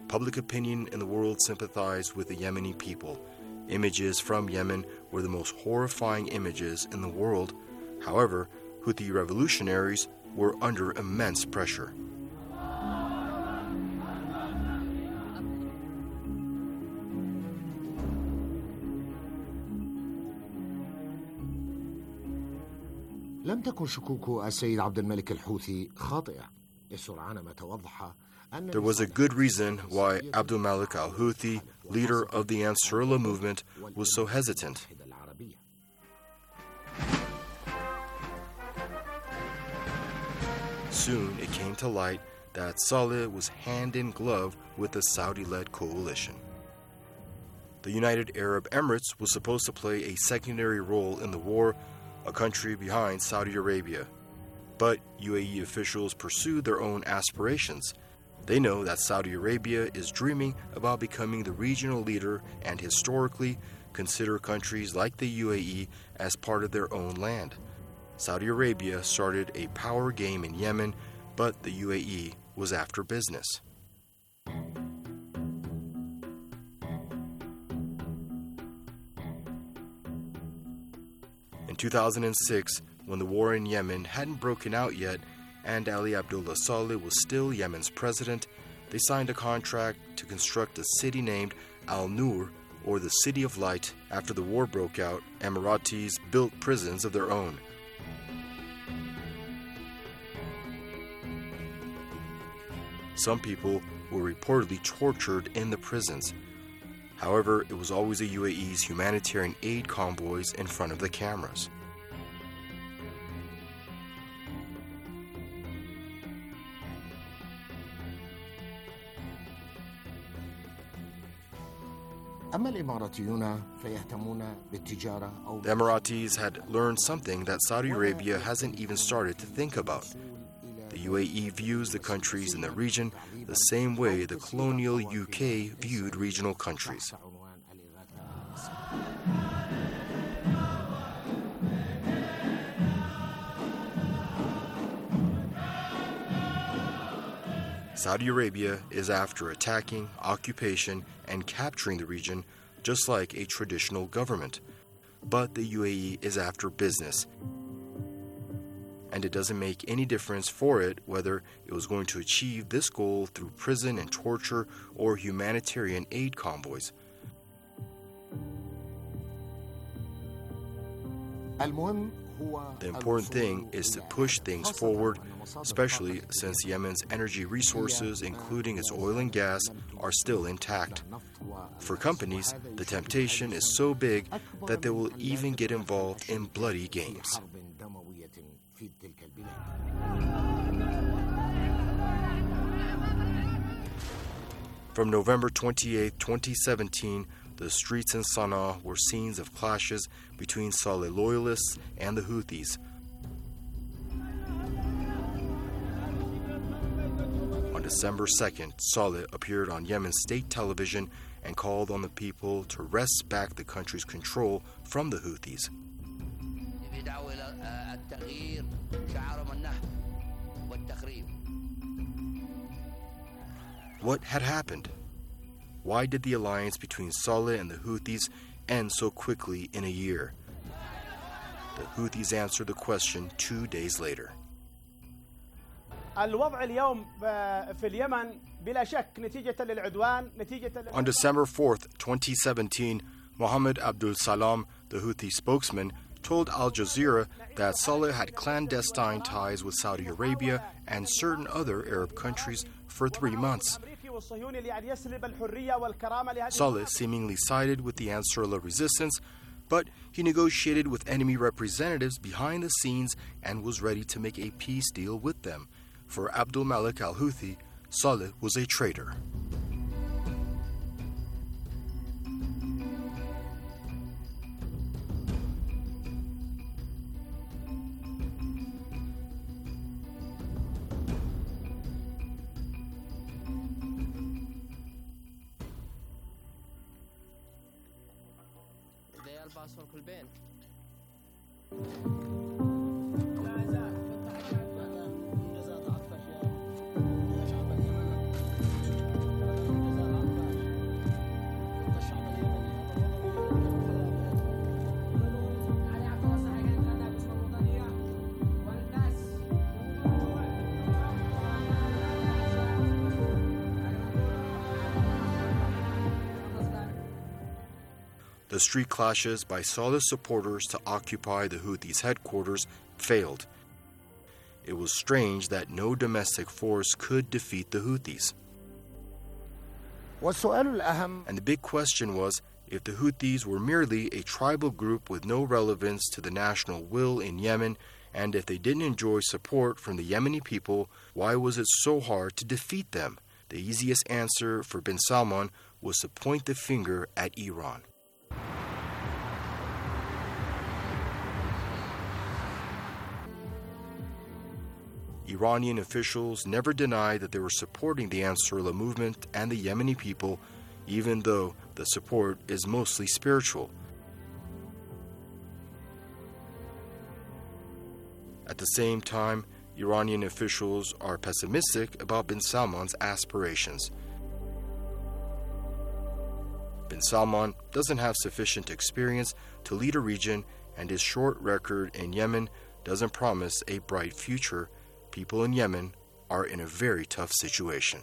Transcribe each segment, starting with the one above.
Public opinion in the world sympathized with the Yemeni people. Images from Yemen were the most horrifying images in the world. However, Houthi revolutionaries were under immense pressure. لم تكن شكوك السيد عبد الملك الحوثي خاطئة. سرعان ما توضح أن There was a good reason why Abdul Malik al-Houthi, leader of the Ansarullah movement, was so hesitant. Soon it came to light that Saleh was hand in glove with the Saudi-led coalition. The United Arab Emirates was supposed to play a secondary role in the war, a country behind Saudi Arabia. But UAE officials pursued their own aspirations. They know that Saudi Arabia is dreaming about becoming the regional leader and historically consider countries like the UAE as part of their own land. Saudi Arabia started a power game in Yemen, but the UAE was after business. In 2006, when the war in Yemen hadn't broken out yet and Ali Abdullah Saleh was still Yemen's president, they signed a contract to construct a city named Al-Nur, or the City of Light. After the war broke out, Emiratis built prisons of their own. Some people were reportedly tortured in the prisons. However, it was always the UAE's humanitarian aid convoys in front of the cameras. أما الإماراتيون فيهتمون بالتجارة أو The Emiratis had learned something that Saudi Arabia hasn't even started to think about. The UAE views the countries in the region the same way the colonial UK viewed regional countries. Saudi Arabia is after attacking, occupation, and capturing the region just like a traditional government. But the UAE is after business. And it doesn't make any difference for it whether it was going to achieve this goal through prison and torture or humanitarian aid convoys. The important thing is to push things forward, especially since Yemen's energy resources, including its oil and gas, are still intact. For companies, the temptation is so big that they will even get involved in bloody games. From November 28, 2017, the streets in Sana'a were scenes of clashes between Saleh loyalists and the Houthis. On December 2nd, Saleh appeared on Yemen's state television and called on the people to wrest back the country's control from the Houthis. What had happened? Why did the alliance between Saleh and the Houthis end so quickly in a year? The Houthis answered the question 2 days later. On December 4th, 2017, Mohammed Abdul Salam, the Houthi spokesman, told Al Jazeera that Saleh had clandestine ties with Saudi Arabia and certain other Arab countries for 3 months. Saleh seemingly sided with the Ansarullah resistance, but he negotiated with enemy representatives behind the scenes and was ready to make a peace deal with them. For Abdul Malik al-Houthi, Saleh was a traitor. The street clashes by Saleh supporters to occupy the Houthis' headquarters failed. It was strange that no domestic force could defeat the Houthis. And the big question was, if the Houthis were merely a tribal group with no relevance to the national will in Yemen, and if they didn't enjoy support from the Yemeni people, why was it so hard to defeat them? The easiest answer for bin Salman was to point the finger at Iran. Iranian officials never denied that they were supporting the Ansarullah movement and the Yemeni people, even though the support is mostly spiritual. At the same time, Iranian officials are pessimistic about bin Salman's aspirations. Bin Salman doesn't have sufficient experience to lead a region, and his short record in Yemen doesn't promise a bright future. People in Yemen are in a very tough situation.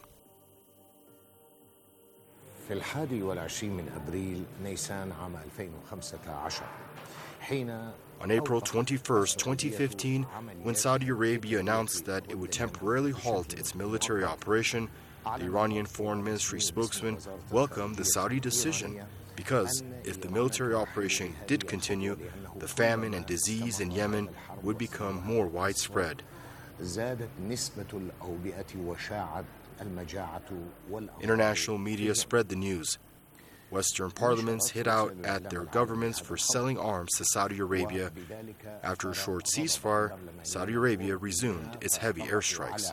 في 21 من أبريل نيسان عام 2015 حين On April 21, 2015, when Saudi Arabia announced that it would temporarily halt its military operation, the Iranian Foreign Ministry spokesman welcomed the Saudi decision because if the military operation did continue, the famine and disease in Yemen would become more widespread. International media spread the news. Western parliaments hit out at their governments for selling arms to Saudi Arabia. After a short ceasefire, Saudi Arabia resumed its heavy airstrikes.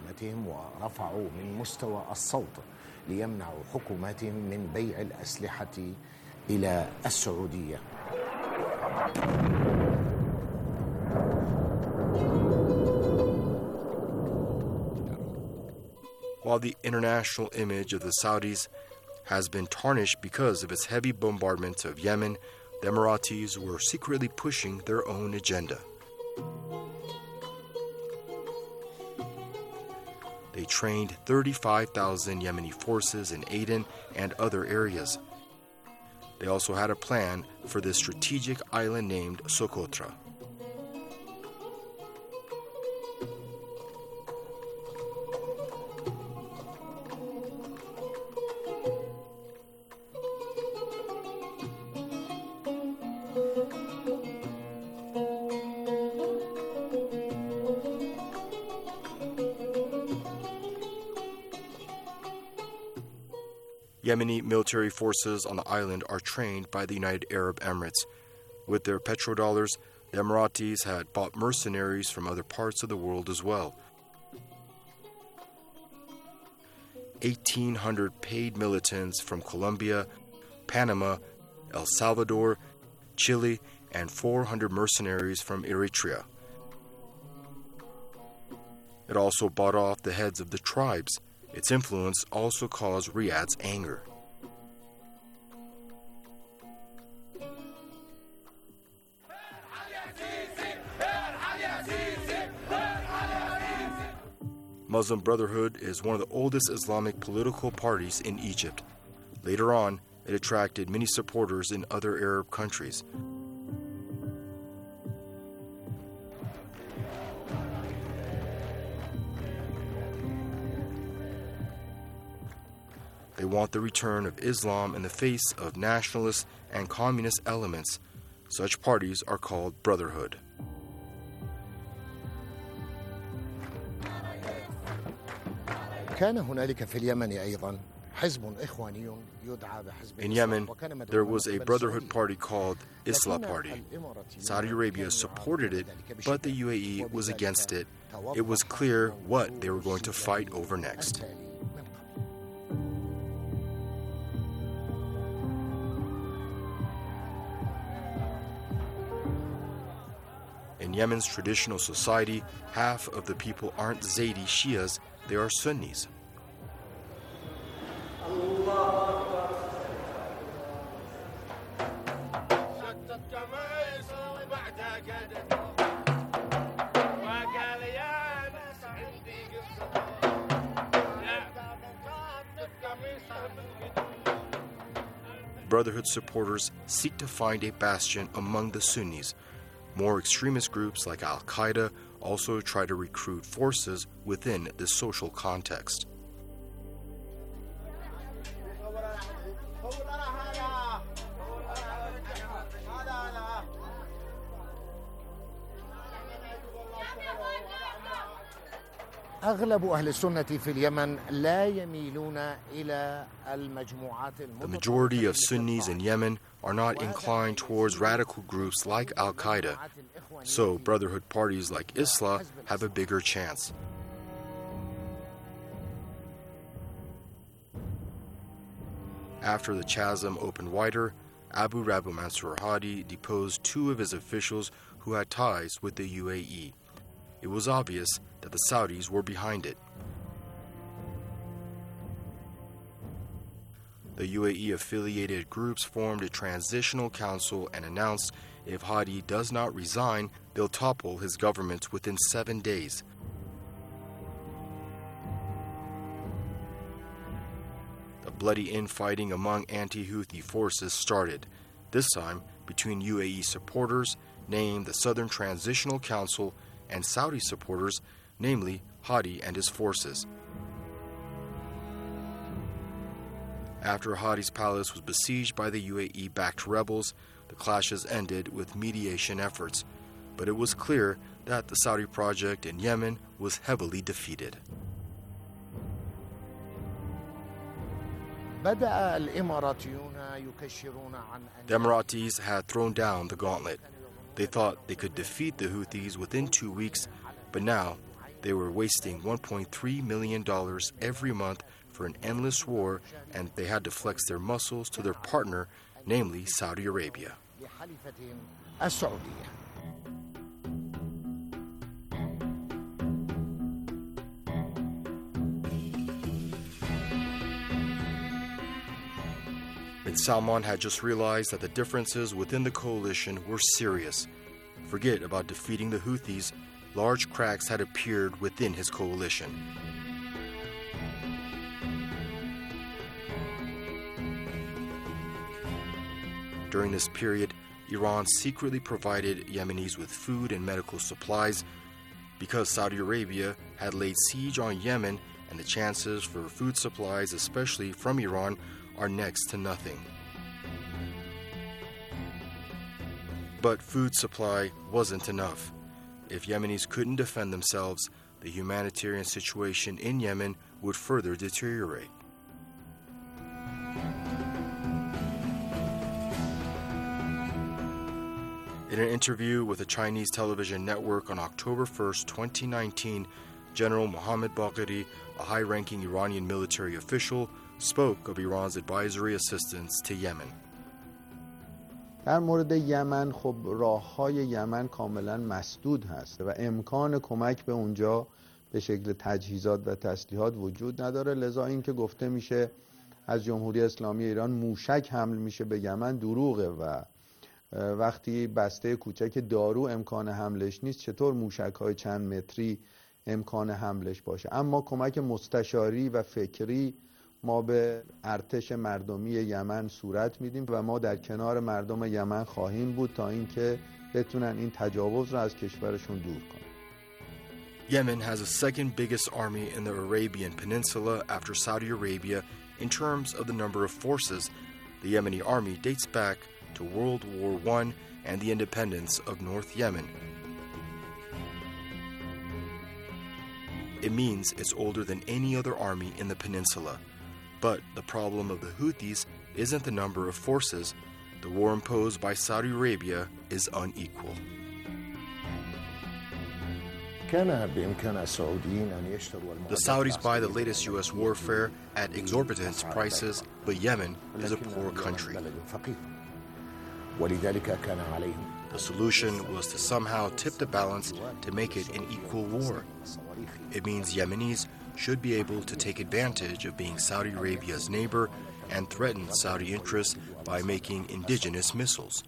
While the international image of the Saudis has been tarnished because of its heavy bombardment of Yemen, the Emiratis were secretly pushing their own agenda. They trained 35,000 Yemeni forces in Aden and other areas. They also had a plan for this strategic island named Socotra. Yemeni military forces on the island are trained by the United Arab Emirates. With their petrodollars, the Emiratis had bought mercenaries from other parts of the world as well. 1,800 paid militants from Colombia, Panama, El Salvador, Chile, and 400 mercenaries from Eritrea. It also bought off the heads of the tribes. Its influence also caused Riyadh's anger. Muslim Brotherhood is one of the oldest Islamic political parties in Egypt. Later on, it attracted many supporters in other Arab countries. They want the return of Islam in the face of nationalist and communist elements. Such parties are called Brotherhood. In Yemen, there was a Brotherhood party called Islah Party. Saudi Arabia supported it, but the UAE was against it. It was clear what they were going to fight over next. In Yemen's traditional society, half of the people aren't Zaydi Shias, they are Sunnis. Brotherhood supporters seek to find a bastion among the Sunnis. More extremist groups like Al-Qaeda also try to recruit forces within this social context. The majority of Sunnis in Yemen are not inclined towards radical groups like Al-Qaeda, so Brotherhood parties like Islah have a bigger chance. After the chasm opened wider, Abu Rabu Mansur Hadi deposed 2 of his officials who had ties with the UAE. It was obvious that the Saudis were behind it. The UAE-affiliated groups formed a transitional council and announced if Hadi does not resign, they'll topple his government within 7 days. The bloody infighting among anti-Houthi forces started, this time between UAE supporters, named the Southern Transitional Council, and Saudi supporters, namely Hadi and his forces. After Hadi's palace was besieged by the UAE-backed rebels, the clashes ended with mediation efforts, but it was clear that the Saudi project in Yemen was heavily defeated. The Emiratis had thrown down the gauntlet. They thought they could defeat the Houthis within 2 weeks, but now they were wasting $1.3 million every month for an endless war, and they had to flex their muscles to their partner, namely Saudi Arabia. Bin Salman had just realized that the differences within the coalition were serious. Forget about defeating the Houthis, large cracks had appeared within his coalition. During this period, Iran secretly provided Yemenis with food and medical supplies. Because Saudi Arabia had laid siege on Yemen, and the chances for food supplies, especially from Iran, are next to nothing. But food supply wasn't enough. If Yemenis couldn't defend themselves, the humanitarian situation in Yemen would further deteriorate. In an interview with a Chinese television network on October 1st, 2019, General Mohammad Bagheri, a high-ranking Iranian military official, spoke of Iran's advisory assistance to Yemen. در مورد یمن خب راه‌های یمن کاملا مسدود هست و امکان کمک به اونجا به شکل تجهیزات و تسلیحات وجود نداره، لذا این که گفته میشه از جمهوری اسلامی ایران موشک حمل میشه به یمن دروغه و وقتی بسته کوچک دارو امکان حملش نیست چطور موشک‌های چند متری امکان حملش باشه. اما کمک مستشاری و فکری ما به ارتش مردمی یمن صورت میدیم و ما در کنار مردم یمن خواهیم بود تا اینکه بتونن این تجاوز رو از کشورشون دور کنن. Yemen has the second biggest army in the Arabian Peninsula after Saudi Arabia in terms of the number of forces. The Yemeni army dates back to World War I and the independence of North Yemen. It means it's older than any other army in the peninsula. But the problem of the Houthis isn't the number of forces. The war imposed by Saudi Arabia is unequal. The Saudis buy the latest U.S. warfare at exorbitant prices, but Yemen is a poor country. The solution was to somehow tip the balance to make it an equal war. It means Yemenis should be able to take advantage of being Saudi Arabia's neighbor and threaten Saudi interests by making indigenous missiles.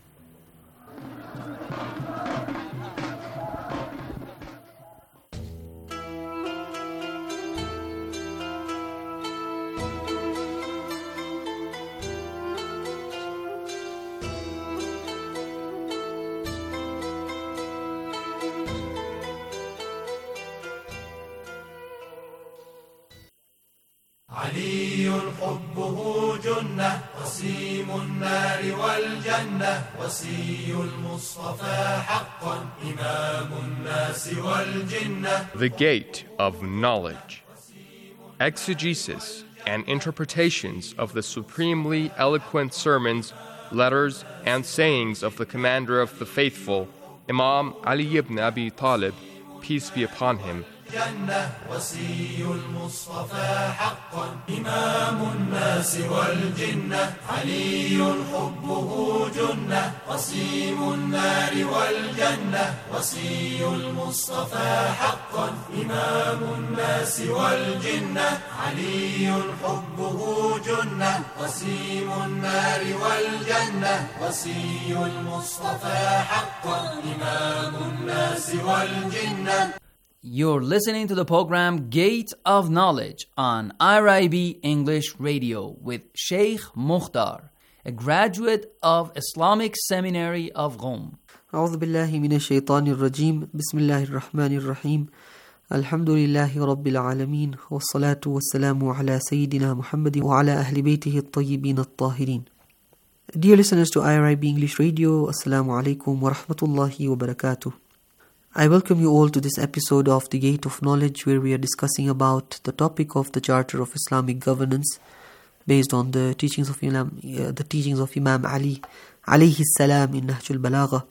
حبه جنة قسيم النار والجنة وصي المصطفى حقا إمام الناس والجنة. The Gate of Knowledge. Exegesis and interpretations of the supremely eloquent sermons, letters, and sayings of the Commander of the Faithful, Imam Ali ibn Abi Talib, peace be upon him. جنة وصي المصطفى حقا إمام الناس والجنة علي حبه جنة قسيم النار والجنة وصي المصطفى حقا إمام الناس والجنة علي حبه جنة قسيم النار والجنة وصي المصطفى حقا إمام الناس والجنة. You're listening to the program Gate of Knowledge on IRIB English Radio with Sheikh Mukhtar, a graduate of Islamic Seminary of Qom. أعوذ بالله من الشيطان الرجيم بسم الله الرحمن الرحيم الحمد لله رب العالمين والصلاة والسلام على سيدنا محمد وعلى أهل بيته الطيبين الطاهرين. Dear listeners to IRIB English Radio, Assalamu alaikum wa rahmatullahi wa barakatuh. I welcome you all to this episode of The Gate of Knowledge, where we are discussing about the topic of the Charter of Islamic Governance based on the teachings of Imam Ali alayhi salam in Nahjul Balagha.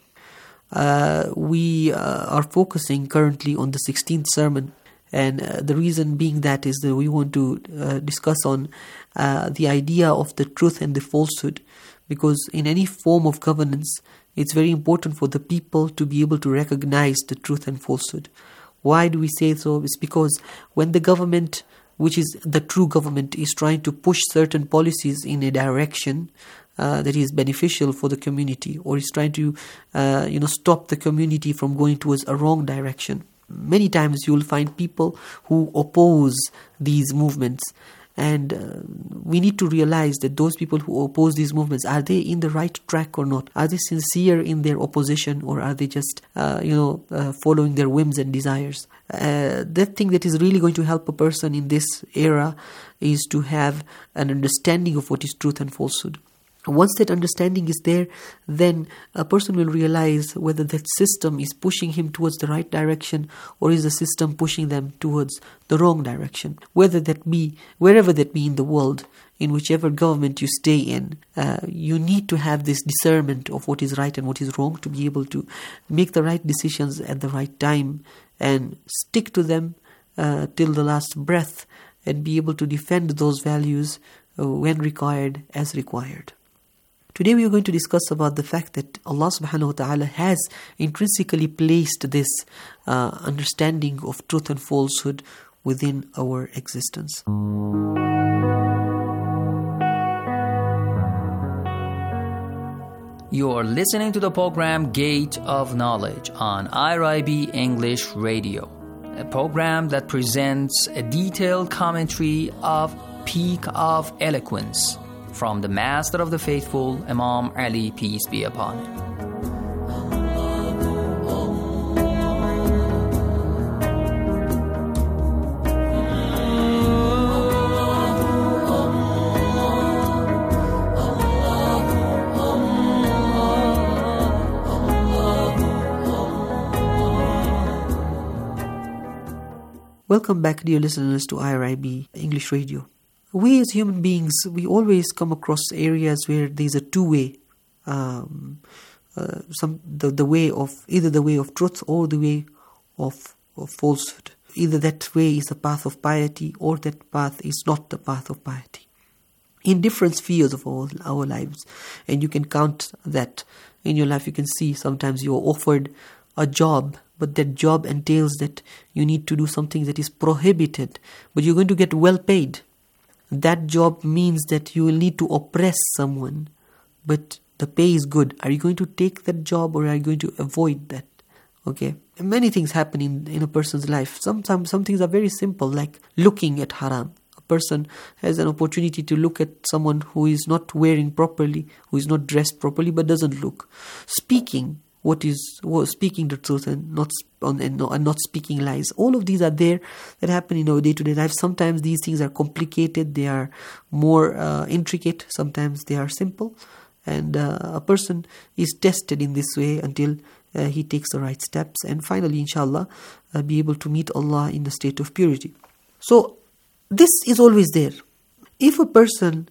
We are focusing currently on the 16th sermon, and the reason being that is that we want to discuss on the idea of the truth and the falsehood, because in any form of governance it's very important for the people to be able to recognize the truth and falsehood. Why do we say so? It's because when the government, which is the true government, is trying to push certain policies in a direction that is beneficial for the community, or is trying to stop the community from going towards a wrong direction, many times you will find people who oppose these movements. And we need to realize that those people who oppose these movements, are they in the right track or not? Are they sincere in their opposition, or are they just, following their whims and desires? That thing that is really going to help a person in this era is to have an understanding of what is truth and falsehood. Once that understanding is there, then a person will realize whether that system is pushing him towards the right direction, or is the system pushing them towards the wrong direction. Wherever that be in the world, in whichever government you stay in, you need to have this discernment of what is right and what is wrong to be able to make the right decisions at the right time and stick to them till the last breath, and be able to defend those values when required as required. Today we are going to discuss about the fact that Allah subhanahu wa ta'ala has intrinsically placed this understanding of truth and falsehood within our existence. You are listening to the program Gate of Knowledge on IRIB English Radio, a program that presents a detailed commentary of Peak of Eloquence from the Master of the Faithful, Imam Ali, peace be upon him. Welcome back, dear listeners, to IRIB English Radio. We as human beings, we always come across areas where there's a two-way, the way of either the way of truth or the way of falsehood. Either that way is the path of piety, or that path is not the path of piety. In different spheres of our lives, and you can count that in your life. You can see sometimes you are offered a job, but that job entails that you need to do something that is prohibited, but you're going to get well paid. That job means that you will need to oppress someone, but the pay is good. Are you going to take that job, or are you going to avoid that? Okay. Many things happen in a person's life. Some things are very simple, like looking at haram. A person has an opportunity to look at someone who is not wearing properly, who is not dressed properly, but doesn't look. Speaking speaking the truth and not speaking lies. All of these are there that happen in our day-to-day life. Sometimes these things are complicated, they are more intricate, sometimes they are simple, and a person is tested in this way until he takes the right steps, and finally, inshallah, be able to meet Allah in the state of purity. So this is always there. If a person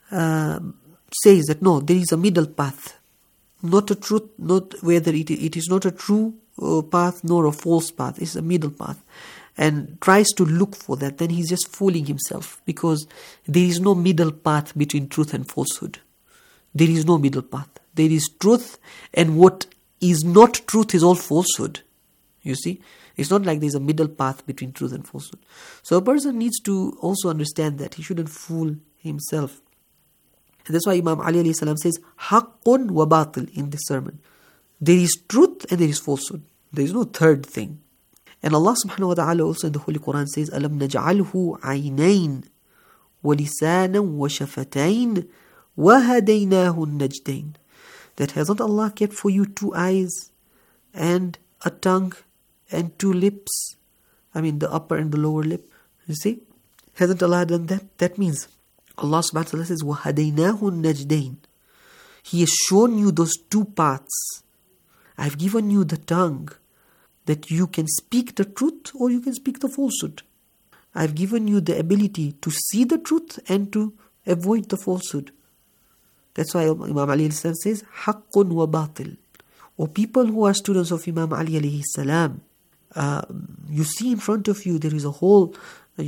says that no, there is a middle path, not a truth, not whether it is not a true path nor a false path, it's a middle path, and tries to look for that, then he's just fooling himself, because there is no middle path between truth and falsehood. There is no middle path. There is truth, and what is not truth is all falsehood. You see? It's not like there's a middle path between truth and falsehood. So a person needs to also understand that he shouldn't fool himself. And that's why Imam Ali alayhi salam says, Haqqun wa batil in this sermon. There is truth and there is falsehood. There is no third thing. And Allah subhanahu wa ta'ala also in the Holy Quran says, Alam naj'alhu aynayn wa lisanan wa shafatayn wa hadaynahu najdayn. That hasn't Allah kept for you 2 eyes and a tongue and 2 lips? I mean the upper and the lower lip. You see? Hasn't Allah done that? That means Allah subhanahu wa ta'ala says, وَهَدَيْنَاهُ النَّجْدَيْنِ. He has shown you those 2 paths. I've given you the tongue that you can speak the truth or you can speak the falsehood. I've given you the ability to see the truth and to avoid the falsehood. That's why Imam Ali says, حَقٌّ وَبَاطِل. Or people who are students of Imam Ali alayhi salam, you see in front of you there is a whole, there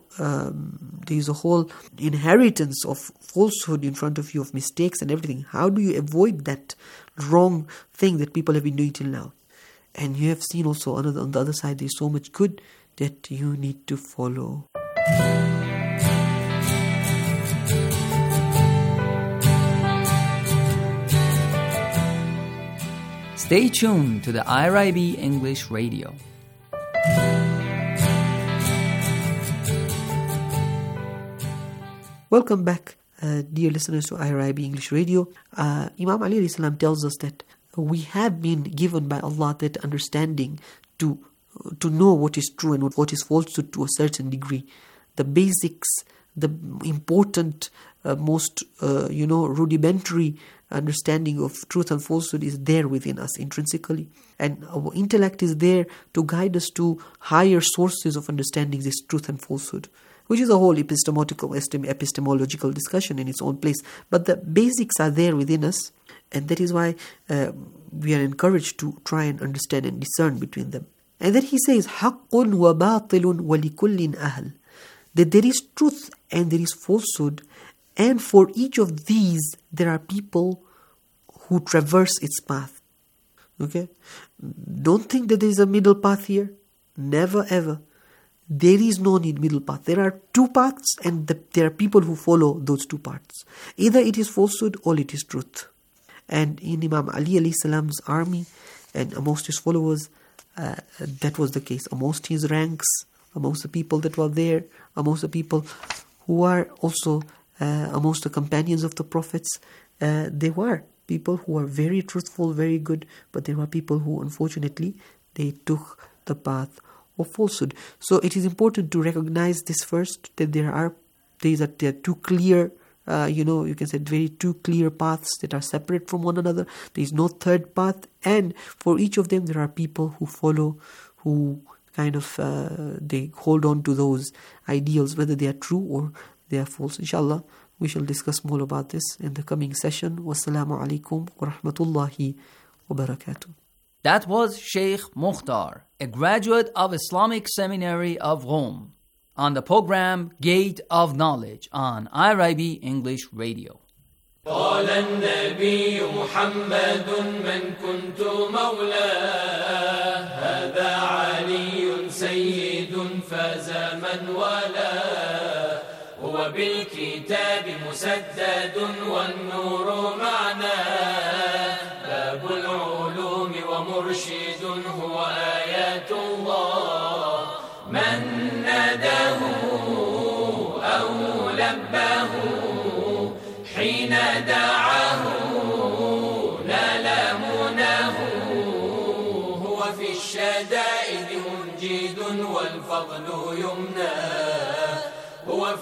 is a whole inheritance of falsehood in front of you, of mistakes and everything. How do you avoid that wrong thing that people have been doing till now? And you have seen also on the other side there is so much good that you need to follow. Stay tuned to the IRIB English Radio. Welcome back, dear listeners, to IRIB English Radio. Imam Ali alayhi salam tells us that we have been given by Allah that understanding to know what is true and what is false to a certain degree. The basics, the important, most rudimentary understanding of truth and falsehood is there within us intrinsically, and our intellect is there to guide us to higher sources of understanding this truth and falsehood, which is a whole epistemological discussion in its own place. But the basics are there within us, and that is why we are encouraged to try and understand and discern between them. And then he says, حَقٌّ وَبَاطِلٌ وَلِكُلٍّ أَهْلٍ. That there is truth and there is falsehood, and for each of these there are people who traverse its path. Okay? Don't think that there is a middle path here. Never ever. There is no middle path. There are 2 paths, and there are people who follow those 2 paths. Either it is falsehood or it is truth. And in Imam Ali alayhi salam's army and amongst his followers, that was the case. Amongst his ranks, amongst the people that were there, amongst the people who are also amongst the companions of the prophets, there were people who were very truthful, very good, but there were people who unfortunately they took the path of falsehood. So it is important to recognize this first, that there are 2 clear, you can say very 2 clear paths that are separate from one another. There is no third path, and for each of them there are people who follow, who kind of they hold on to those ideals, whether they are true or they are false. Inshallah, we shall discuss more about this in the coming session. Wassalamu alaikum wa rahmatullahi wa barakatuh. That was Sheikh Mukhtar, a graduate of Islamic Seminary of Rome, on the program Gate of Knowledge on IRIB English Radio. قال النبي محمد من كنت مولاه هذا علي سيد فاز من والاه هو بالكتاب مسدد والنور معناه باب العلوم ومرشد هو آيات الله من ناداه أو لباه حين دعاه نال مناه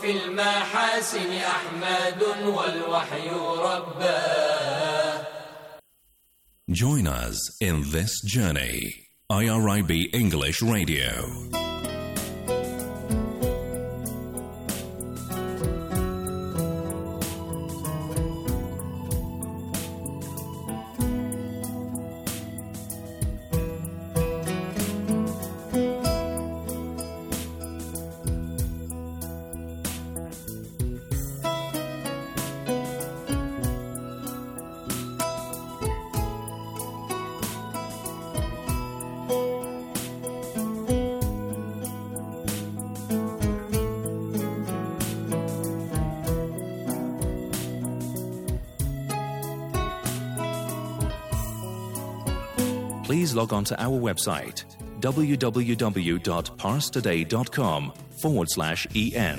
في المحاسن أحمد والوحي رباه. Join us in this journey. IRIB English Radio. Please log on to our website, www.parstoday.com/EN.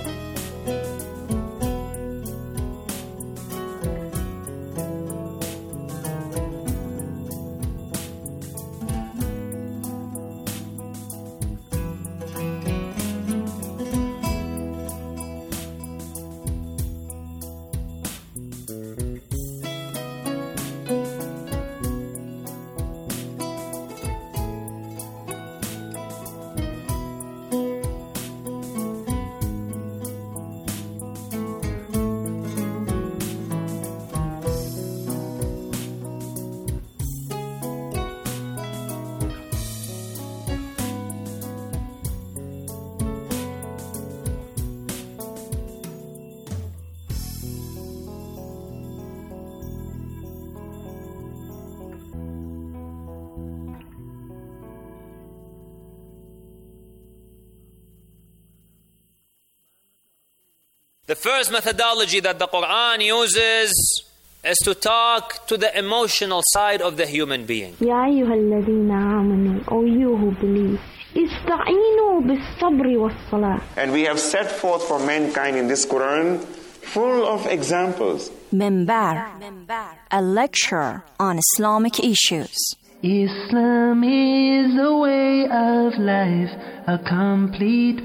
The first methodology that the Quran uses is to talk to the emotional side of the human being. يا أيها الذين آمنوا, O you who believe, استعينوا بالصبر والصلاة. And we have set forth for mankind in this Quran full of examples. Minbar, a lecture on Islamic issues. Islam is a way of life, a complete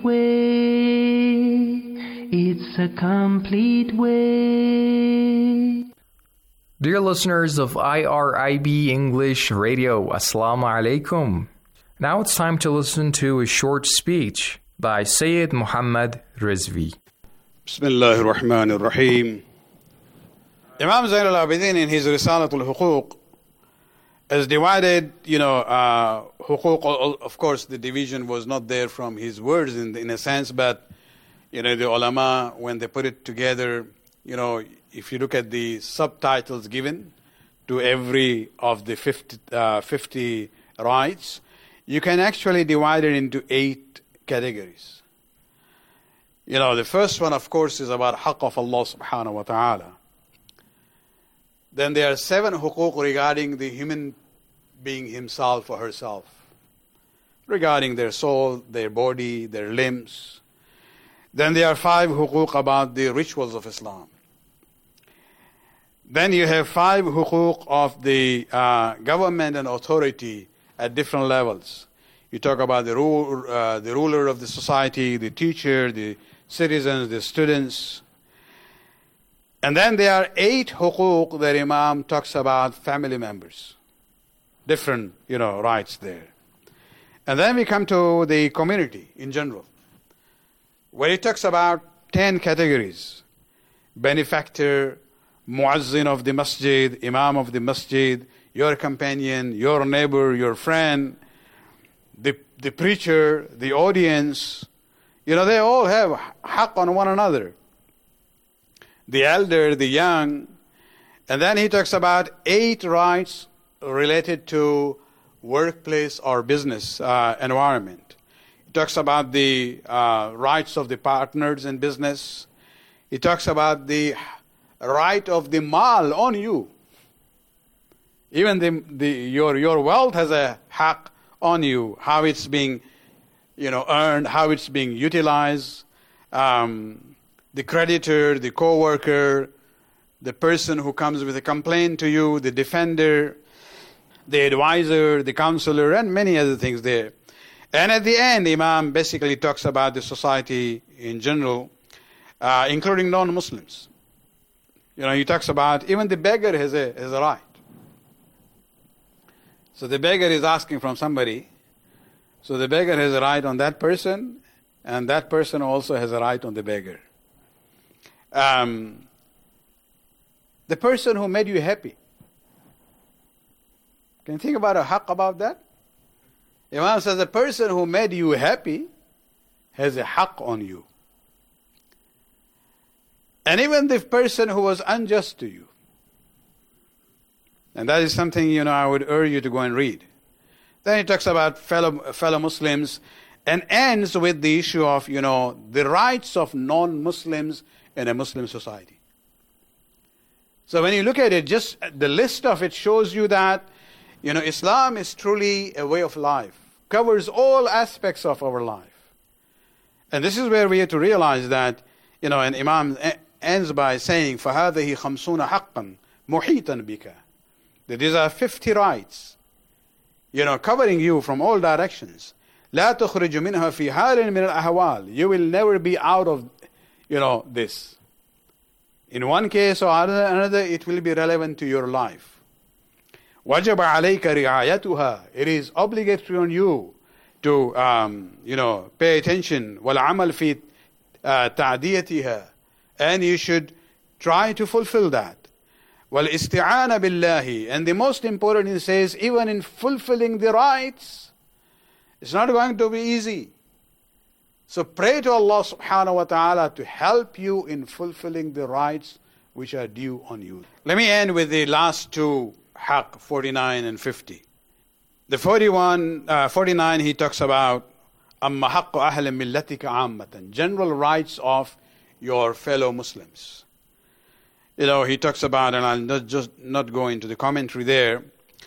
way. It's a complete way. Dear listeners of IRIB English Radio, Assalamu alaikum. Now it's time to listen to a short speech by Sayyid Muhammad Rizvi. Bismillah ar-Rahman ar-Rahim. Imam Zain al-Abidin in his Risalat al-Huquq has divided, Huquq, of course the division was not there from his words in a sense, but the ulama, when they put it together, if you look at the subtitles given to every of the 50 rights, you can actually divide it into 8 categories. The first one, of course, is about haqq of Allah subhanahu wa ta'ala. Then there are 7 huquq regarding the human being himself or herself, regarding their soul, their body, their limbs. Then there are 5 huquq about the rituals of Islam. Then you have 5 huquq of the government and authority at different levels. You talk about the ruler of the society, the teacher, the citizens, the students. And then there are 8 huquq that Imam talks about family members. Different, rights there. And then we come to the community in general, where he talks about 10 categories: benefactor, muazzin of the masjid, imam of the masjid, your companion, your neighbor, your friend, the preacher, the audience. They all have haqq on one another. The elder, the young. And then he talks about 8 rights related to workplace or business environment. He talks about the rights of the partners in business. He talks about the right of the mal on you. Even your wealth has a haqq on you, how it's being earned, how it's being utilized. The creditor, the co-worker, the person who comes with a complaint to you, the defender, the advisor, the counselor, and many other things there. And at the end, Imam basically talks about the society in general. including non-Muslims. He talks about even the beggar has a right. So the beggar is asking from somebody. So the beggar has a right on that person, and that person also has a right on the beggar. The person who made you happy. Can you think about a haqq about that? Imam says the person who made you happy has a haqq on you. And even the person who was unjust to you. And that is something, I would urge you to go and read. Then he talks about fellow Muslims and ends with the issue of, the rights of non-Muslims in a Muslim society. So when you look at it, just the list of it shows you that, Islam is truly a way of life, covers all aspects of our life. And this is where we have to realize that, and Imam ends by saying, فَهَذَهِ خَمْسُونَ حَقًّا مُحِيطًا بِكَ. That these are 50 rights, covering you from all directions. لَا تُخْرِجُ مِنْهَا فِي حَالٍ مِنَ الْأَحْوَالِ. You will never be out of, this. In one case or another, it will be relevant to your life. وَجَبَ عَلَيْكَ رِعَايَتُهَا. It is obligatory on you to, pay attention. وَالْعَمَلْ فِي تَعْدِيَتِهَا. And you should try to fulfill that. وَالْإِسْتِعَانَ بِاللَّهِ. And the most important, he says, even in fulfilling the rights, it's not going to be easy. So pray to Allah subhanahu wa ta'ala to help you in fulfilling the rights which are due on you. Let me end with the last two haqq, 49 and 50. The 49, he talks about أَمَّا حَقُّ أَهْلِ مِلَّتِكَ عَامَّةً. General rights of your fellow Muslims. He talks about, and I'll not go into the commentary there.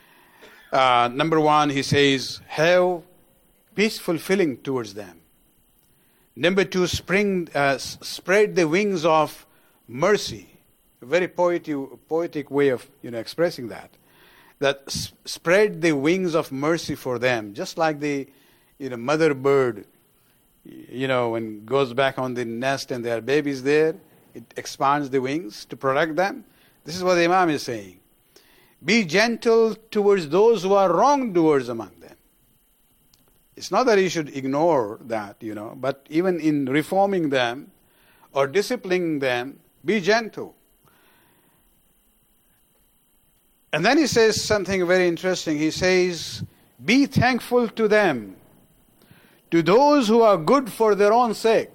Number one, he says, have peaceful feeling towards them. Number two, spread the wings of mercy. A very poetic way of expressing that. That spread the wings of mercy for them, just like the mother bird. When it goes back on the nest and there are babies there, it expands the wings to protect them. This is what the Imam is saying. Be gentle towards those who are wrongdoers among them. It's not that you should ignore that, but even in reforming them or disciplining them, be gentle. And then he says something very interesting. He says, be thankful to them, to those who are good for their own sake.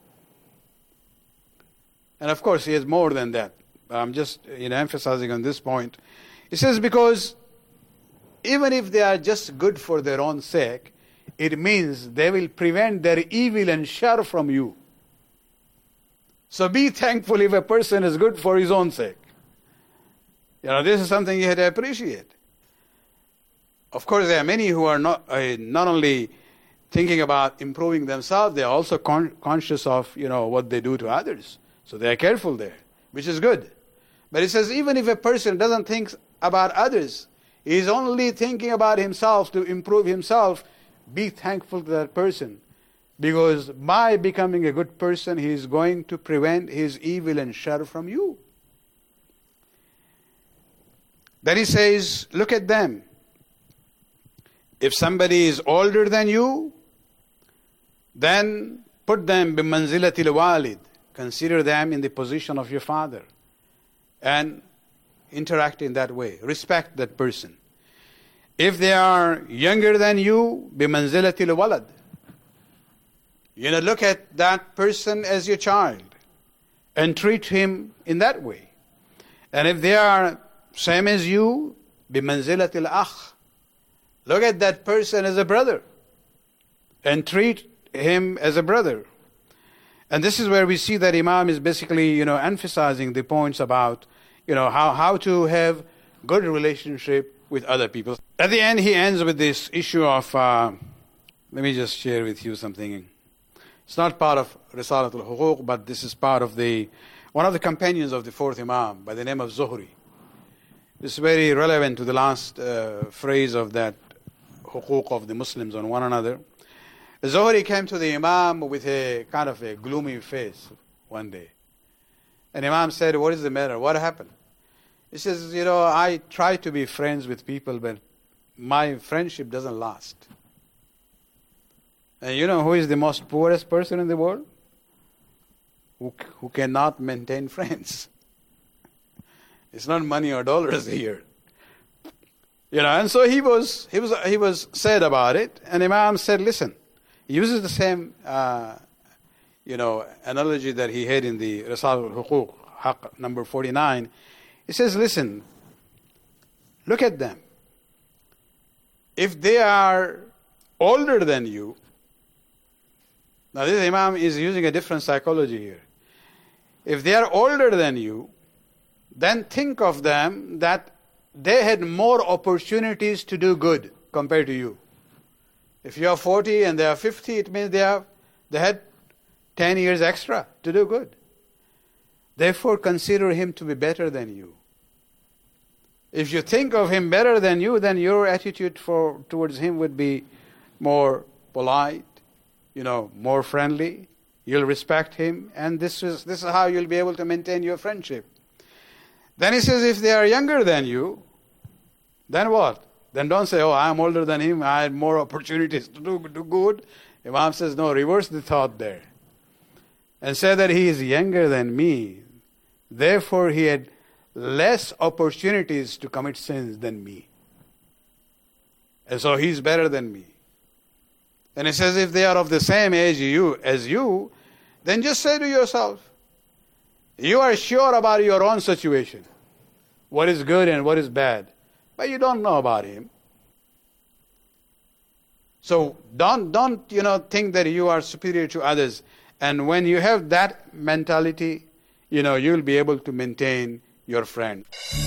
And of course, he has more than that. But I'm just emphasizing on this point. He says, because even if they are just good for their own sake, it means they will prevent their evil and shar from you. So be thankful if a person is good for his own sake. This is something you have to appreciate. Of course, there are many who are not only thinking about improving themselves, they are also conscious of what they do to others. So they are careful there, which is good. But it says even if a person doesn't think about others, he is only thinking about himself to improve himself, be thankful to that person. Because by becoming a good person, he is going to prevent his evil and shar from you. Then he says, look at them. If somebody is older than you, then put them بِمَنْزِلَةِ الْوَالِدِ. Consider them in the position of your father. And interact in that way. Respect that person. If they are younger than you, بِمَنْزِلَةِ الْوَلَدِ. Look at that person as your child. And treat him in that way. And if they are same as you, بِمَنْزِلَةِ الْأَخِ. Look at that person as a brother. And treat him as a brother. And this is where we see that Imam is basically, emphasizing the points about, how to have good relationship with other people. At the end, he ends with this issue of, let me just share with you something. It's not part of Risalat al-Huquq, but this is part of one of the companions of the fourth Imam by the name of Zuhri. This is very relevant to the last phrase of that huquq of the Muslims on one another. Zuhri came to the Imam with a kind of a gloomy face one day. And Imam said, what is the matter? What happened? He says, I try to be friends with people, but my friendship doesn't last. And you know who is the most poorest person in the world? Who cannot maintain friends. It's not money or dollars here. And so he was sad about it. And Imam said, listen, he uses the same analogy that he had in the Risal al-Huquq, Haqq number 49. He says, listen, look at them. If they are older than you, now this Imam is using a different psychology here. If they are older than you, then think of them that they had more opportunities to do good compared to you. If you are 40 and they are 50, it means they had 10 years extra to do good. Therefore, consider him to be better than you. If you think of him better than you, then your attitude towards him would be more polite, more friendly. You'll respect him, and this is how you'll be able to maintain your friendship. Then he says, if they are younger than you, then what? Then don't say, I'm older than him, I had more opportunities to do good. Imam says, no, reverse the thought there. And say that he is younger than me, therefore he had less opportunities to commit sins than me. And so he's better than me. And he says, if they are of the same age as you, then just say to yourself, you are sure about your own situation, what is good and what is bad, but you don't know about him. So don't think that you are superior to others. And when you have that mentality, you'll be able to maintain your friend.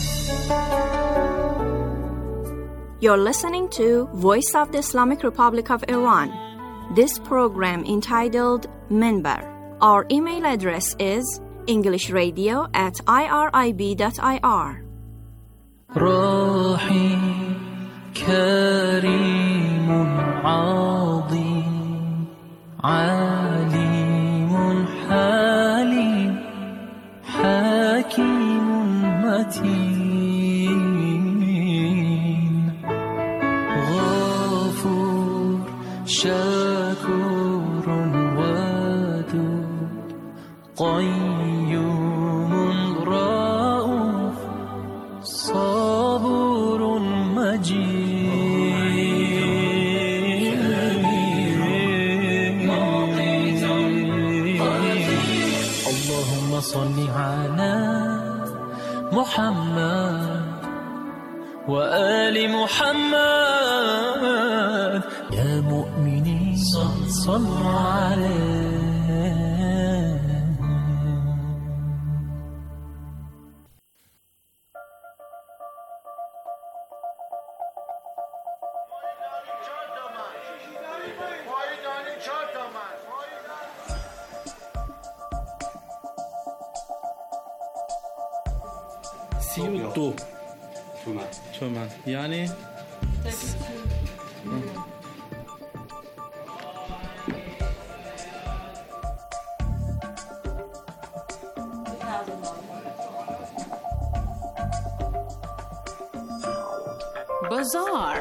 You're listening to Voice of the Islamic Republic of Iran. This program entitled Minbar. Our email address is englishradio@irib.ir. راحي كريم عظيم عليم حليم حكيم متين غفور شكور ودود قيوم رؤوف صبور مجيد اللهم صل على محمد وآل محمد يا مؤمنين صلوا عليه. دو تومن یعنی Bazaar.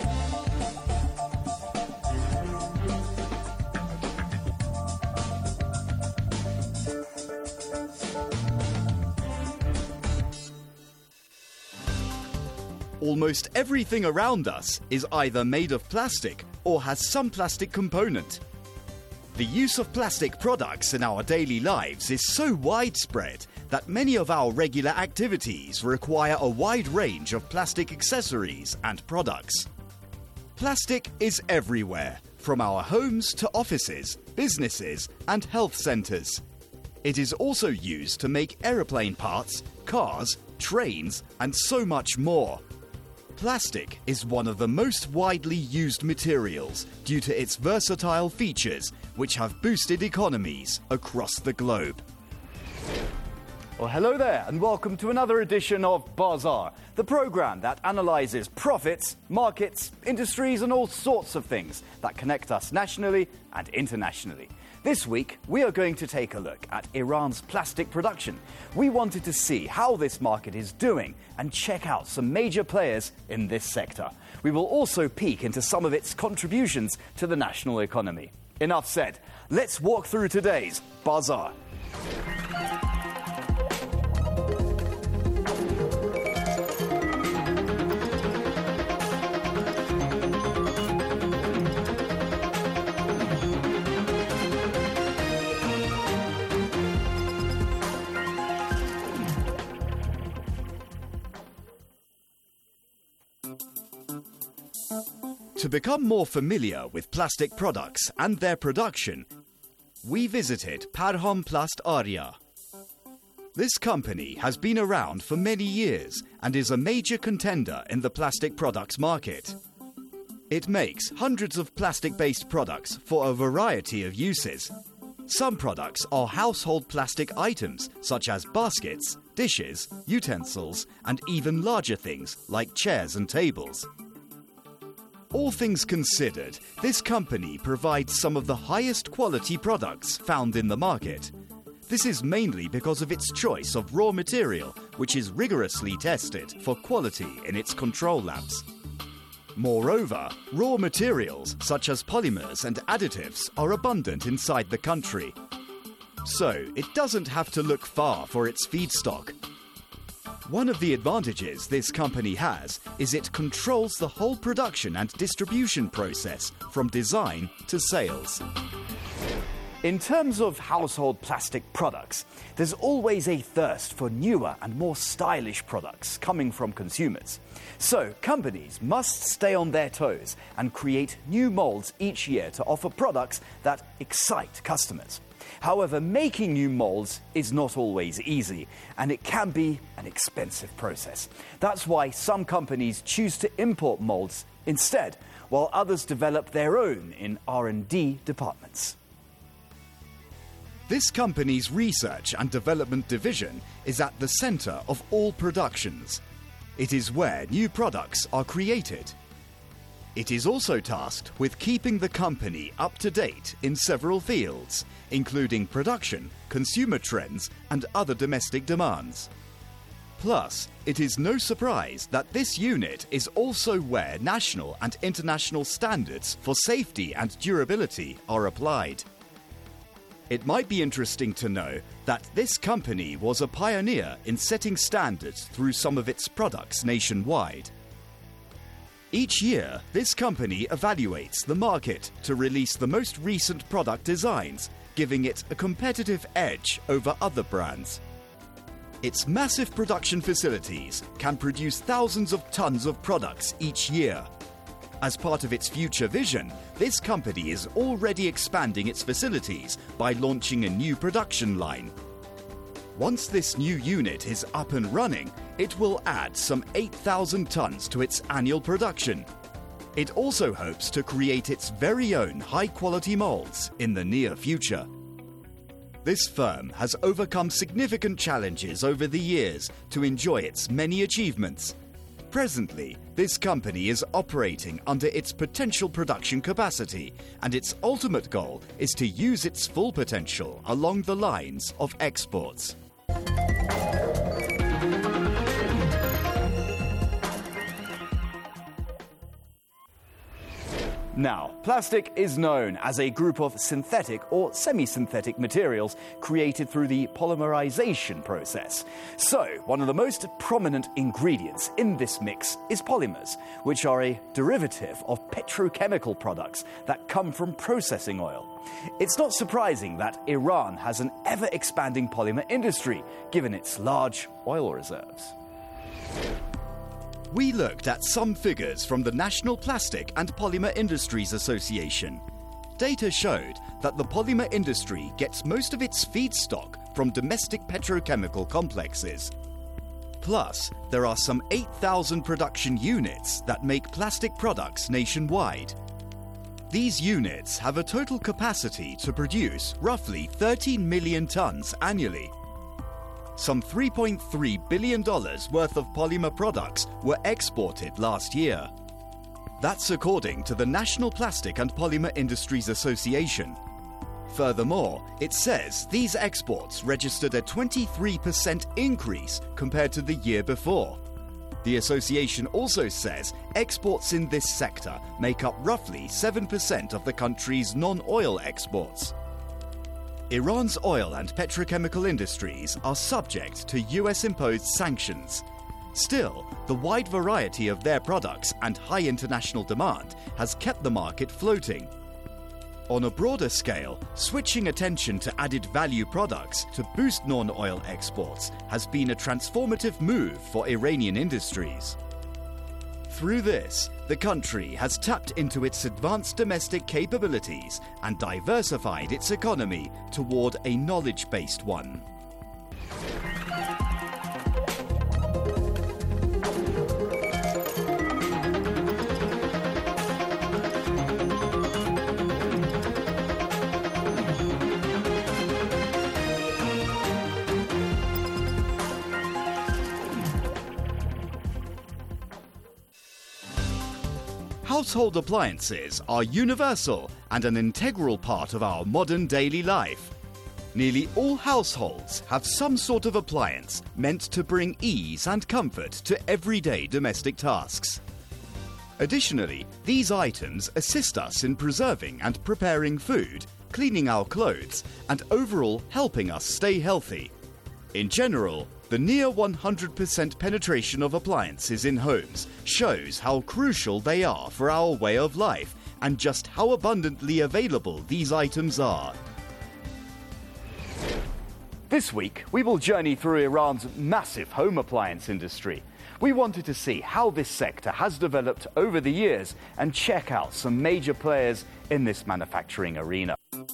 Almost everything around us is either made of plastic or has some plastic component. The use of plastic products in our daily lives is so widespread that many of our regular activities require a wide range of plastic accessories and products. Plastic is everywhere, from our homes to offices, businesses, and health centres. It is also used to make aeroplane parts, cars, trains, and so much more. Plastic is one of the most widely used materials due to its versatile features, which have boosted economies across the globe. Well, hello there, and welcome to another edition of Bazaar, the program that analyzes profits, markets, industries, and all sorts of things that connect us nationally and internationally. This week, we are going to take a look at Iran's plastic production. We wanted to see how this market is doing and check out some major players in this sector. We will also peek into some of its contributions to the national economy. Enough said. Let's walk through today's Bazaar. To become more familiar with plastic products and their production, we visited Parham Plast Arya. This company has been around for many years and is a major contender in the plastic products market. It makes hundreds of plastic-based products for a variety of uses. Some products are household plastic items such as baskets, dishes, utensils, and even larger things like chairs and tables. All things considered, this company provides some of the highest quality products found in the market. This is mainly because of its choice of raw material, which is rigorously tested for quality in its control labs. Moreover, raw materials such as polymers and additives are abundant inside the country. So, it doesn't have to look far for its feedstock. One of the advantages this company has is it controls the whole production and distribution process from design to sales. In terms of household plastic products, there's always a thirst for newer and more stylish products coming from consumers. So, companies must stay on their toes and create new molds each year to offer products that excite customers. However, making new molds is not always easy, and it can be an expensive process. That's why some companies choose to import molds instead, while others develop their own in R&D departments. This company's research and development division is at the center of all productions. It is where new products are created. It is also tasked with keeping the company up to date in several fields, including production, consumer trends, and other domestic demands. Plus, it is no surprise that this unit is also where national and international standards for safety and durability are applied. It might be interesting to know that this company was a pioneer in setting standards through some of its products nationwide. Each year, this company evaluates the market to release the most recent product designs, giving it a competitive edge over other brands. Its massive production facilities can produce thousands of tons of products each year. As part of its future vision, this company is already expanding its facilities by launching a new production line. Once this new unit is up and running, it will add some 8,000 tons to its annual production. It also hopes to create its very own high-quality molds in the near future. This firm has overcome significant challenges over the years to enjoy its many achievements. Presently, this company is operating under its potential production capacity, and its ultimate goal is to use its full potential along the lines of exports. Now, plastic is known as a group of synthetic or semi-synthetic materials created through the polymerization process. So, one of the most prominent ingredients in this mix is polymers, which are a derivative of petrochemical products that come from processing oil. It's not surprising that Iran has an ever-expanding polymer industry, given its large oil reserves. We looked at some figures from the National Plastic and Polymer Industries Association. Data showed that the polymer industry gets most of its feedstock from domestic petrochemical complexes. Plus, there are some 8,000 production units that make plastic products nationwide. These units have a total capacity to produce roughly 13 million tons annually. some $3.3 billion worth of polymer products were exported last year. That's according to the National Plastic and Polymer Industries Association. Furthermore, it says these exports registered a 23% increase compared to the year before. The association also says exports in this sector make up roughly 7% of the country's non-oil exports. Iran's oil and petrochemical industries are subject to US-imposed sanctions. Still, the wide variety of their products and high international demand has kept the market floating. On a broader scale, switching attention to added value products to boost non-oil exports has been a transformative move for Iranian industries. Through this, the country has tapped into its advanced domestic capabilities and diversified its economy toward a knowledge-based one. Household appliances are universal and an integral part of our modern daily life. Nearly all households have some sort of appliance meant to bring ease and comfort to everyday domestic tasks. Additionally, these items assist us in preserving and preparing food, cleaning our clothes, and overall helping us stay healthy. In general, the near 100% penetration of appliances in homes shows how crucial they are for our way of life and just how abundantly available these items are. This week, we will journey through Iran's massive home appliance industry. We wanted to see how this sector has developed over the years and check out some major players in this manufacturing arena.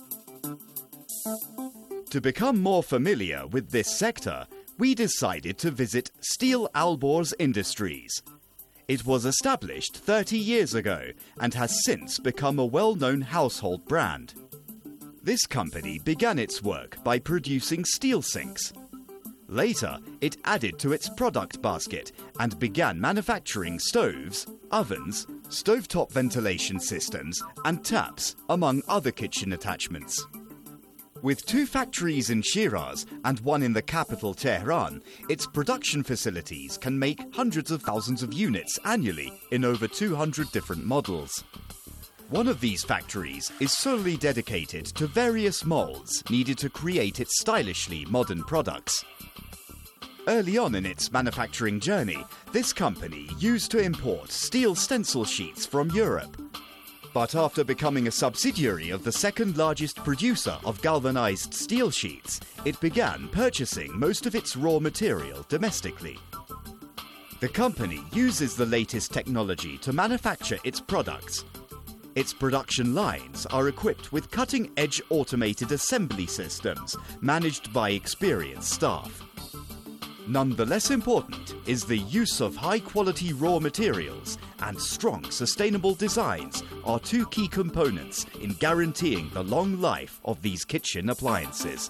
To become more familiar with this sector, we decided to visit Steel Alborz Industries. It was established 30 years ago and has since become a well-known household brand. This company began its work by producing steel sinks. Later, it added to its product basket and began manufacturing stoves, ovens, stovetop ventilation systems, and taps, among other kitchen attachments. With 2 factories in Shiraz and 1 in the capital Tehran, its production facilities can make hundreds of thousands of units annually in over 200 different models. One of these factories is solely dedicated to various molds needed to create its stylishly modern products. Early on in its manufacturing journey, this company used to import steel stencil sheets from Europe. But after becoming a subsidiary of the second largest producer of galvanized steel sheets, it began purchasing most of its raw material domestically. The company uses the latest technology to manufacture its products. Its production lines are equipped with cutting-edge automated assembly systems managed by experienced staff. Nonetheless important is the use of high-quality raw materials, and strong sustainable designs are 2 key components in guaranteeing the long life of these kitchen appliances.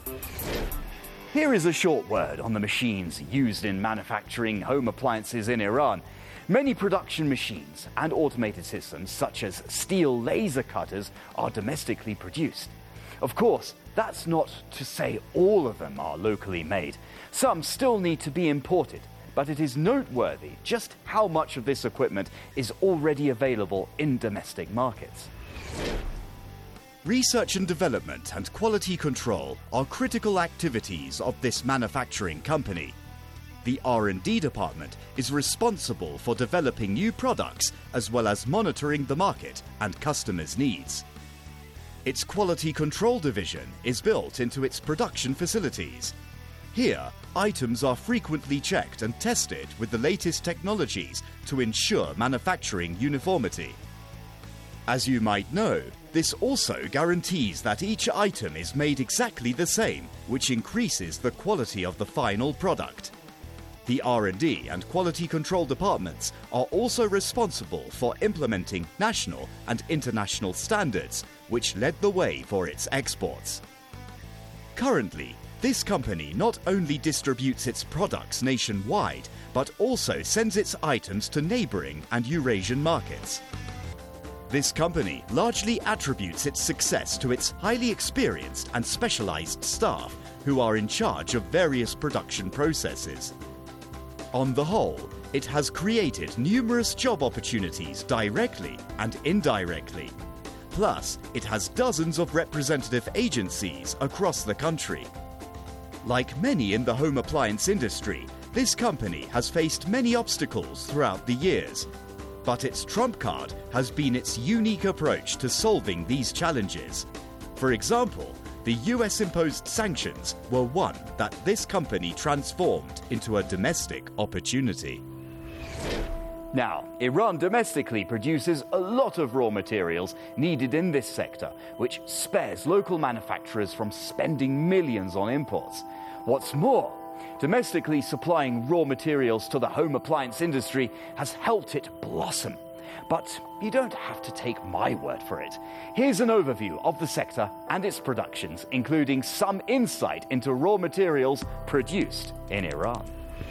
Here is a short word on the machines used in manufacturing home appliances in Iran. Many production machines and automated systems, such as steel laser cutters, are domestically produced. Of course, that's not to say all of them are locally made. Some still need to be imported, but it is noteworthy just how much of this equipment is already available in domestic markets. Research and development and quality control are critical activities of this manufacturing company. The R&D department is responsible for developing new products as well as monitoring the market and customers' needs. Its quality control division is built into its production facilities. Here, items are frequently checked and tested with the latest technologies to ensure manufacturing uniformity. As you might know, this also guarantees that each item is made exactly the same, which increases the quality of the final product. The R&D and quality control departments are also responsible for implementing national and international standards, which led the way for its exports. Currently, This company not only distributes its products nationwide, but also sends its items to neighboring and Eurasian markets. This company largely attributes its success to its highly experienced and specialized staff who are in charge of various production processes. On the whole, it has created numerous job opportunities directly and indirectly. Plus, it has dozens of representative agencies across the country. Like many in the home appliance industry, this company has faced many obstacles throughout the years. But its trump card has been its unique approach to solving these challenges. For example, the US-imposed sanctions were one that this company transformed into a domestic opportunity. Now, Iran domestically produces a lot of raw materials needed in this sector, which spares local manufacturers from spending millions on imports. What's more, domestically supplying raw materials to the home appliance industry has helped it blossom. But you don't have to take my word for it. Here's an overview of the sector and its productions, including some insight into raw materials produced in Iran.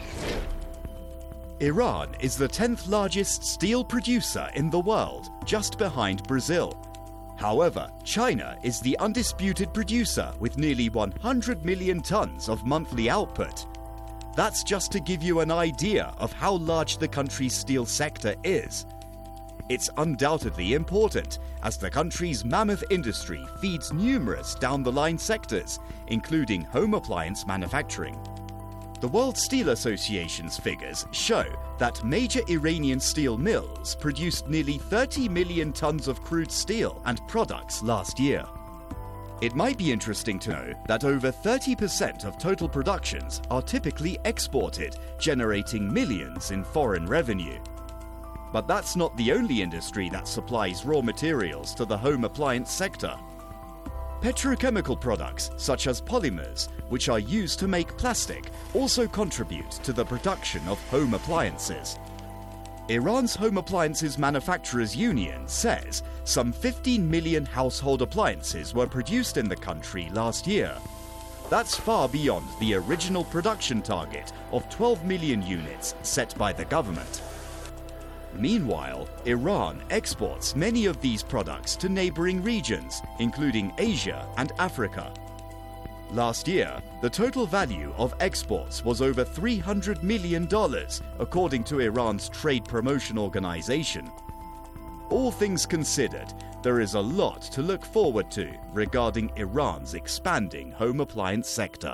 Iran is the 10th largest steel producer in the world, just behind Brazil. However, China is the undisputed producer with nearly 100 million tons of monthly output. That's just to give you an idea of how large the country's steel sector is. It's undoubtedly important, as the country's mammoth industry feeds numerous down-the-line sectors, including home appliance manufacturing. The World Steel Association's figures show that major Iranian steel mills produced nearly 30 million tons of crude steel and products last year. It might be interesting to know that over 30% of total productions are typically exported, generating millions in foreign revenue. But that's not the only industry that supplies raw materials to the home appliance sector. Petrochemical products, such as polymers, which are used to make plastic, also contribute to the production of home appliances. Iran's Home Appliances Manufacturers Union says some 15 million household appliances were produced in the country last year. That's far beyond the original production target of 12 million units set by the government. Meanwhile, Iran exports many of these products to neighboring regions, including Asia and Africa. Last year, the total value of exports was over $300 million, according to Iran's Trade Promotion Organization. All things considered, there is a lot to look forward to regarding Iran's expanding home appliance sector.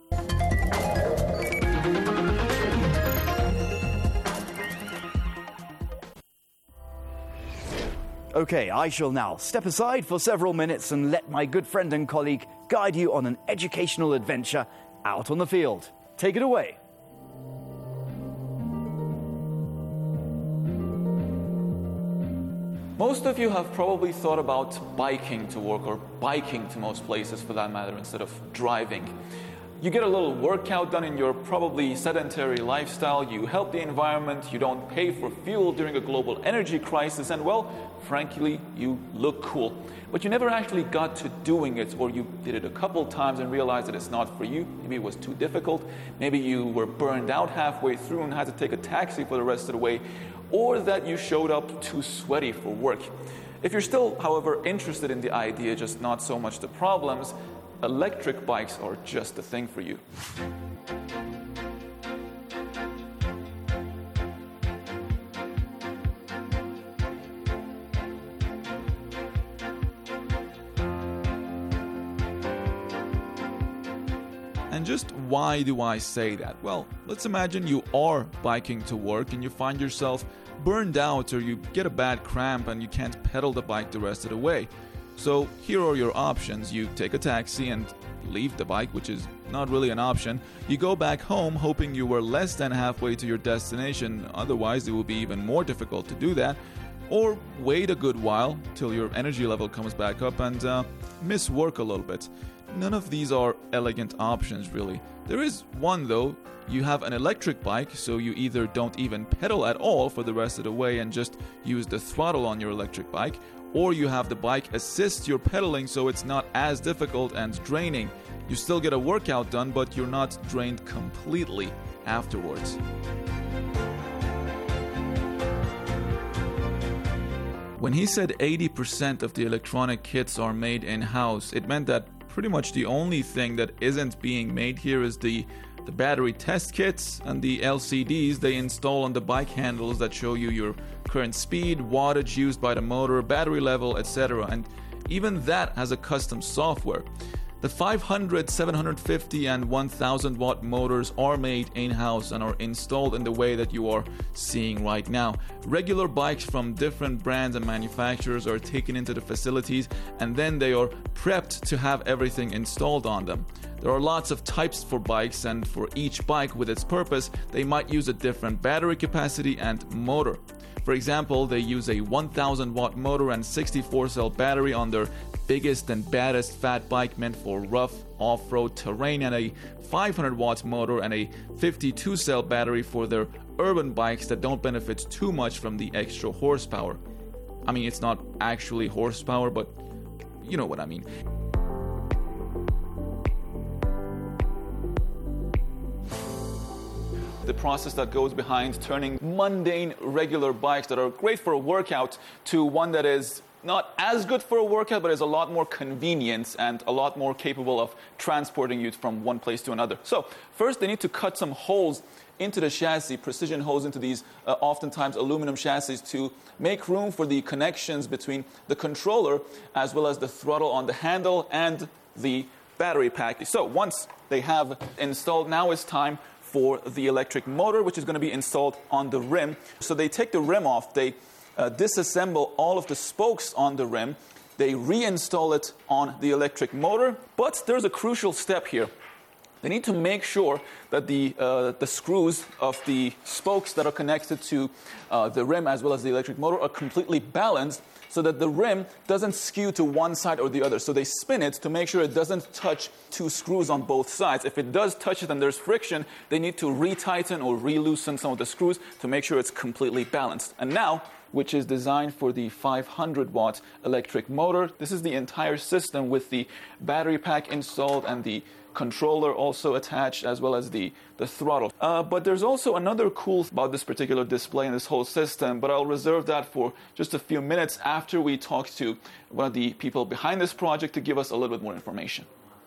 Okay, I shall now step aside for several minutes and let my good friend and colleague guide you on an educational adventure out on the field. Take it away. Most of you have probably thought about biking to work or biking to most places for that matter instead of driving. You get a little workout done in your probably sedentary lifestyle, you help the environment, you don't pay for fuel during a global energy crisis, and well, frankly, you look cool. But you never actually got to doing it, or you did it a couple times and realized that it's not for you. Maybe it was too difficult, maybe you were burned out halfway through and had to take a taxi for the rest of the way, or that you showed up too sweaty for work. If you're still, however, interested in the idea, just not so much the problems, electric bikes are just the thing for you. And just why do I say that? Well, let's imagine you are biking to work and you find yourself burned out, or you get a bad cramp and you can't pedal the bike the rest of the way. So here are your options. You take a taxi and leave the bike, which is not really an option. You go back home hoping you were less than halfway to your destination, otherwise it will be even more difficult to do that. Or wait a good while till your energy level comes back up and miss work a little bit. None of these are elegant options, really. There is one though. You have an electric bike, so you either don't even pedal at all for the rest of the way and just use the throttle on your electric bike, or you have the bike assist your pedaling so it's not as difficult and draining. You still get a workout done, but you're not drained completely afterwards. When he said 80% of the electronic kits are made in-house, it meant that pretty much the only thing that isn't being made here is the battery test kits and the LCDs they install on the bike handles that show you your current speed, wattage used by the motor, battery level, etc. And even that has a custom software. The 500, 750 and 1000 watt motors are made in-house and are installed in the way that you are seeing right now. Regular bikes from different brands and manufacturers are taken into the facilities and then they are prepped to have everything installed on them. There are lots of types for bikes, and for each bike with its purpose, they might use a different battery capacity and motor. For example, they use a 1000 watt motor and 64 cell battery on their biggest and baddest fat bike meant for rough off-road terrain, and a 500 watt motor and a 52 cell battery for their urban bikes that don't benefit too much from the extra horsepower. I mean, it's not actually horsepower, but you know what I mean. The process that goes behind turning mundane, regular bikes that are great for a workout to one that is not as good for a workout, but is a lot more convenient and a lot more capable of transporting you from one place to another. So first they need to cut some holes into the chassis, precision holes into these oftentimes aluminum chassis, to make room for the connections between the controller as well as the throttle on the handle and the battery pack. So once they have installed, now it's time for the electric motor, which is going to be installed on the rim. So they take the rim off, they disassemble all of the spokes on the rim, they reinstall it on the electric motor, but there's a crucial step here. They need to make sure that the screws of the spokes that are connected to the rim as well as the electric motor are completely balanced, so that the rim doesn't skew to one side or the other. So they spin it to make sure it doesn't touch two screws on both sides. If it does touch it and there's friction, they need to retighten or re-loosen some of the screws to make sure it's completely balanced. And now, which is designed for the 500 watt electric motor, this is the entire system with the battery pack installed and the controller also attached, as well as the throttle. But there's also another cool about this particular display and this whole system, but I'll reserve that for just a few minutes after we talk to one of the people behind this project to give us a little bit more information.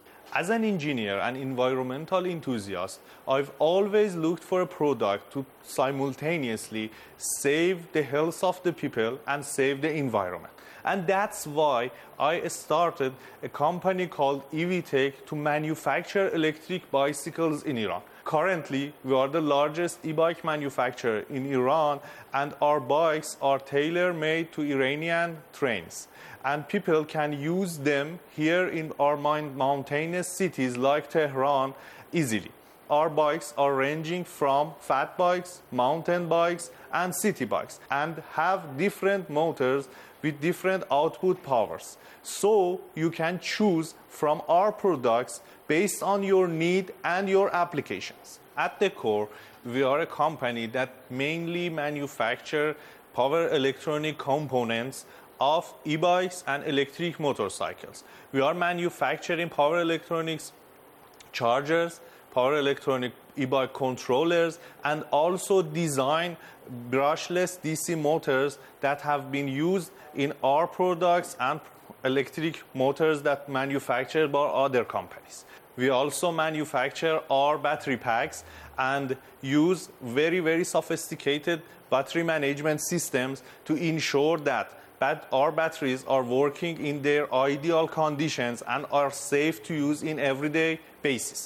As an engineer and environmental enthusiast, I've always looked for a product to simultaneously save the health of the people and save the environment. And that's why I started a company called EVTech to manufacture electric bicycles in Iran. Currently, we are the largest e-bike manufacturer in Iran, and our bikes are tailor-made to Iranian terrains. And people can use them here in our mountainous cities like Tehran easily. Our bikes are ranging from fat bikes, mountain bikes, and city bikes, and have different motors with different output powers. So you can choose from our products based on your need and your applications. At the core, we are a company that mainly manufacture power electronic components of e-bikes and electric motorcycles. We are manufacturing power electronics chargers, power electronic e-bike controllers, and also design brushless DC motors that have been used in our products and electric motors that manufactured by other companies. We also manufacture our battery packs and use very, very sophisticated battery management systems to ensure that our batteries are working in their ideal conditions and are safe to use in everyday basis.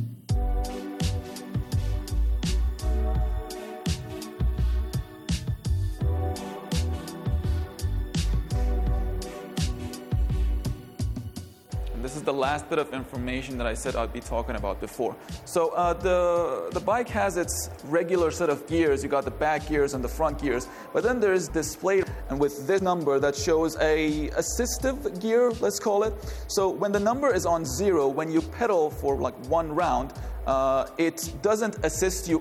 This is the last bit of information that I said I'd be talking about before. So the bike has its regular set of gears. You got the back gears and the front gears, but then there's displayed, and with this number that shows a assistive gear, let's call it. So when the number is on 0, when you pedal for like one round, it doesn't assist you